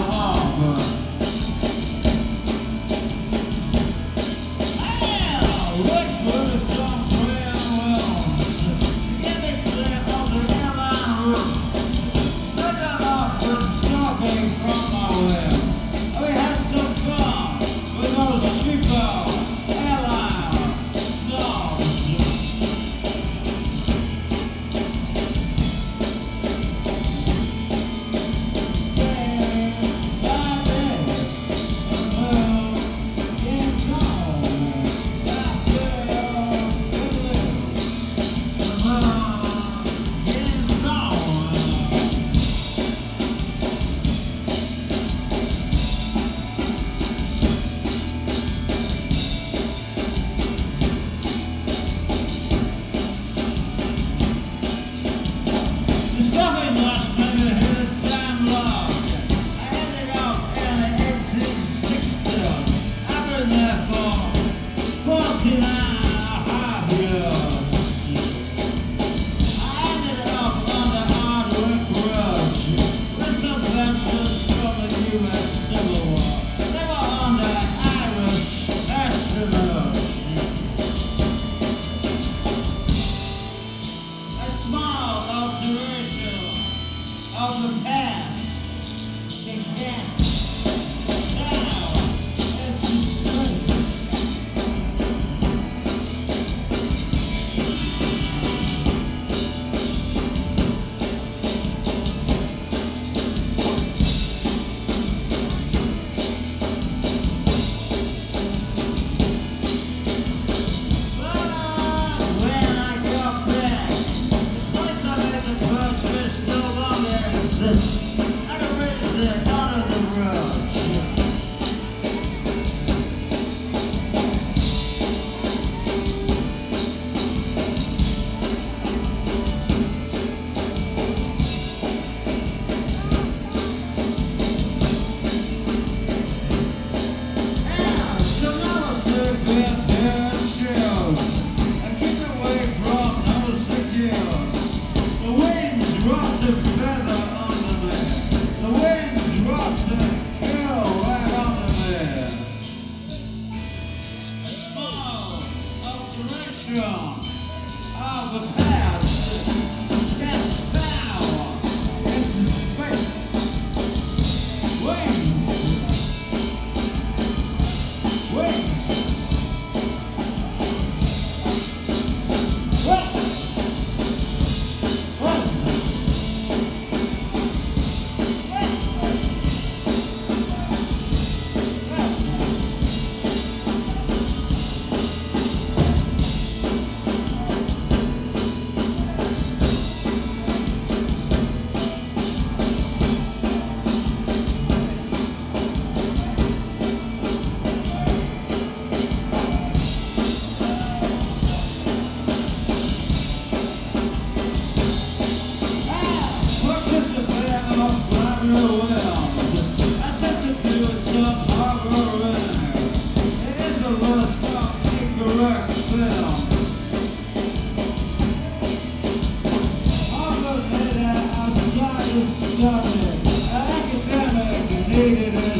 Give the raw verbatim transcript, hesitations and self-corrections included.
Of the past, can cast time into space. But when I got back, the place I made the purchase no longer exists. I got rid of it out of the rush. Yeah, so now I sleep in their shoes. I keep away from those secures. The winds rustle feather under me. The winds rustle girl right under me. A small alteration of the past cast power into space. Wings, wings. Academic needed